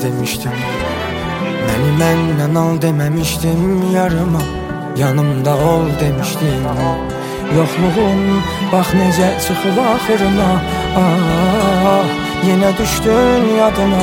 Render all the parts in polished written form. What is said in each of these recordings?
demiştim. Məni məndən al deməmişdim yarıma. Yanımda ol demişdim. Yoxluğun bax necə çıxıb axırına. Ah, yenə düşdün yadıma.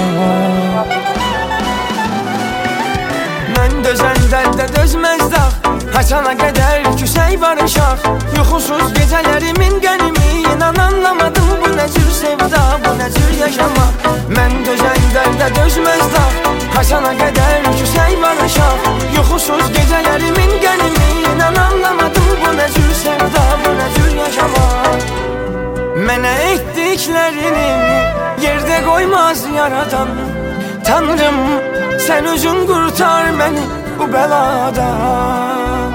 Mən dözən dərdə dözməz dağ, haçana qədər küsək barışaq. Yuxusuz gecələrimin qənimi, inan anlamadım bu nə cür sevda, bu nə cür yaşamaq. Mən dözən dərdə dözməz dağ, haçana qədər küsək barışaq. Yuxusuz gecələrimin qənimi, inan anlamadım bu nə cür sevda, bu nə cür yaşamaq. Mənə etdiklərini yerdə qoymaz yaradan. Tanrım, sen özün kurtar beni bu beladan.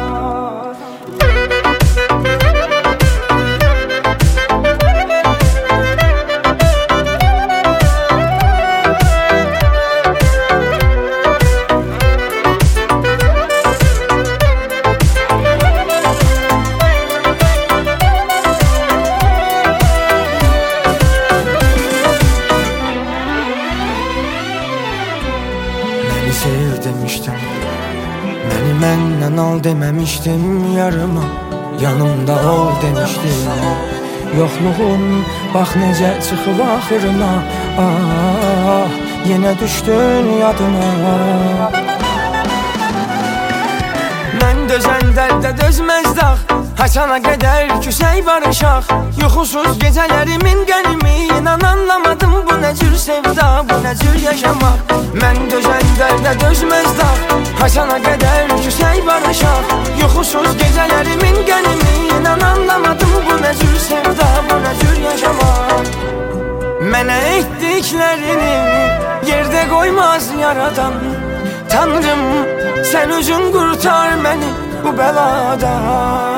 Sev demiştim. Məni məndən al deməmişdim yarıma. Yanımda ol demişdim. Yoxluğun bax necə çıxıb axırına. Ah, yenə düşdün yadıma. Mən dözən dərdə dözməz dağ, haçana qədər küsək barışaq. Yuxusuz gecələrimin qənimi, inan anlamadım bu nə cür sevda, bu nə cür yaşamaq. Mən dözən dərdə dözməz dağ, haçana qədər küsək barışaq. Yuxusuz gecələrimin qənimi, inan anlamadım bu nə cür sevda, bu nə cür yaşamaq. Mənə etdiklərini yerdə qoymaz yaradan. Tanrım, sen özün kurtar beni bu beladan.